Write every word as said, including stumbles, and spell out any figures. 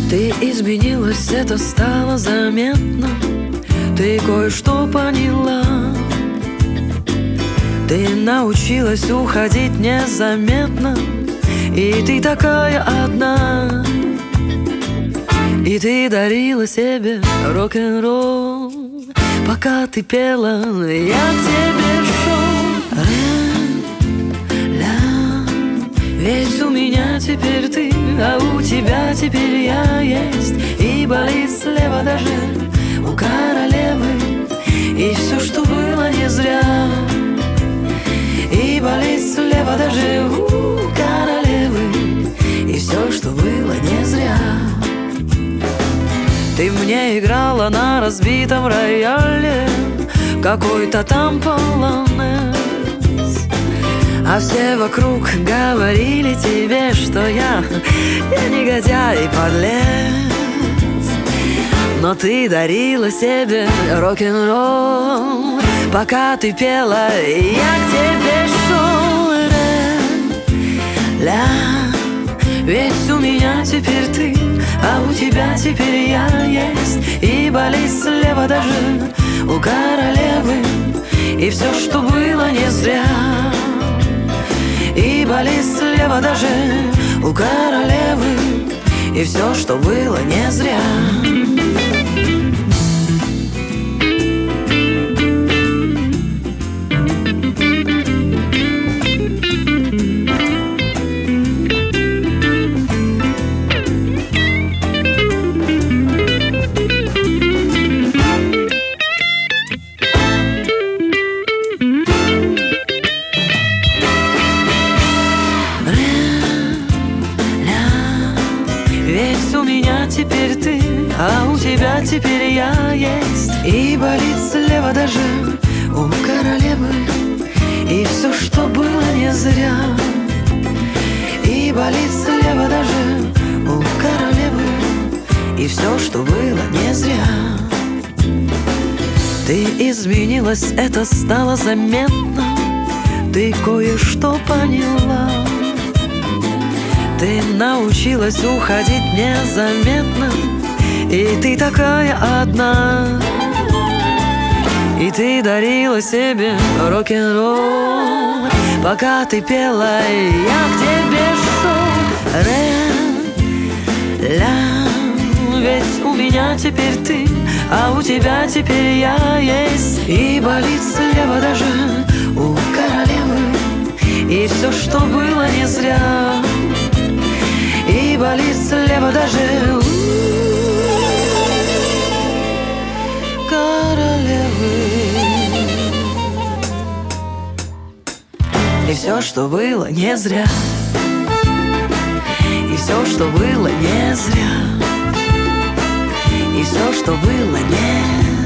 Ты изменилась, это стало заметно. Ты кое-что поняла. Ты научилась уходить незаметно. И ты такая одна. И ты дарила себе рок-н-ролл. Пока ты пела, я к тебе шел. Ля, ведь у меня теперь ты, а у тебя теперь я есть. И болит слева даже у королевы. И все, что было, не зря. И болит слева даже у королевы. И все, что было, не зря. Ты мне играла на разбитом рояле какой-то там полонез. А все вокруг говорили тебе, что я, я негодяй и подлец. Но ты дарила себе рок-н-ролл. Пока ты пела, я к тебе шел. Ля, ведь у меня теперь ты, а у тебя теперь я есть. И болит слева даже у королевы. И все, что было, не зря. И болит слева даже у королевы. И все, что было, не зря. Ведь у меня теперь ты, а у тебя теперь я есть. И болит слева даже у королевы. И все, что было, не зря. И болит слева даже у королевы. И все, что было, не зря. Ты изменилась, это стало заметно. Ты кое-что поняла. Ты научилась уходить незаметно. И ты такая одна. И ты дарила себе рок-н-ролл. Пока ты пела, я к тебе шел. Ре, ля, ведь у меня теперь ты, а у тебя теперь я есть. И болит слева даже у королевы. И все, что было, не зря. И болит слева даже у королевы. И все, что было, не зря. И все, что было, не зря. И все, что было, не